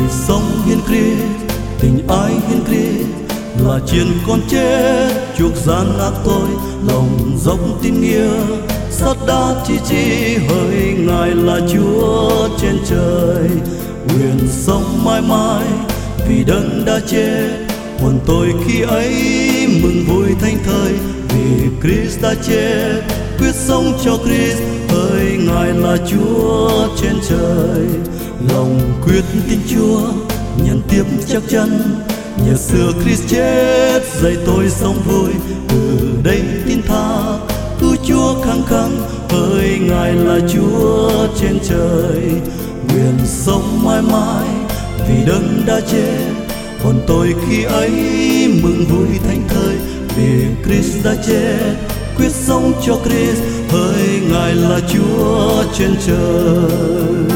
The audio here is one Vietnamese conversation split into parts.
sống hiến Christ, tình ái hiến Christ là chiến con chết chuộc gian ác tôi, lòng dốc tin nghĩa sắt đá chi hỡi Ngài là Chúa trên trời. Nguyện sống mãi mãi vì đấng đã chết, hồn tôi khi ấy mừng vui thanh thơi, vì Christ đã chết quyết sống cho Christ, hỡi Ngài là Chúa trên trời. Lòng quyết tin Chúa nhận tiếp chắc chắn, nhờ xưa Christ chết dạy tôi sống vui, từ đây tin tha cứu Chúa khăng khăng, hỡi Ngài là Chúa trên trời. Nguyện sống mãi mãi vì đấng đã chết, hồn tôi khi ấy mừng vui thanh thơi, vì Christ đã chết quyết sống cho Christ, hỡi Ngài là Chúa trên trời.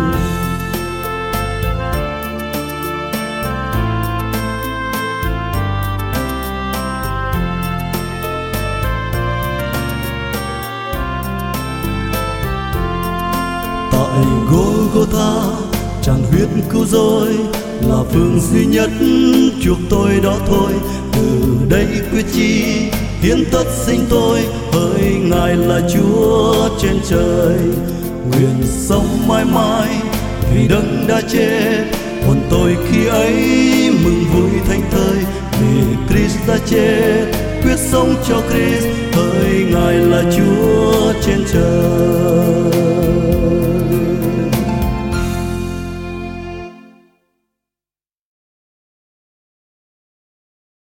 Tại Golgotha tràn huyết cứu rỗi, là phương duy nhất chuộc tôi đó thôi, từ đây quyết chí hiến tất sinh tôi, hỡi Ngài là Chúa trên trời. Nguyện sống mãi mãi vì đấng đã chết, hồn tôi khi ấy mừng vui thanh thơi, vì Christ đã chết quyết sống cho Christ, hỡi Ngài là Chúa trên trời.